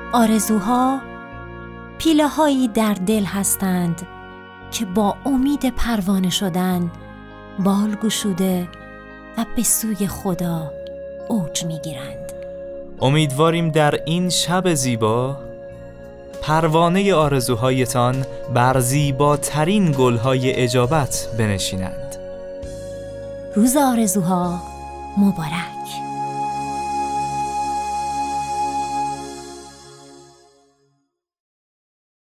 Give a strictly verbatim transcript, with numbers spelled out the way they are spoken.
آرزوها پیله هایی در دل هستند که با امید پروانه شدن بال گشوده و به سوی خدا اوج می گیرند. امیدواریم در این شب زیبا پروانه آرزوهایتان بر زیباترین گلهای اجابت بنشینند. روز آرزوها مبارک.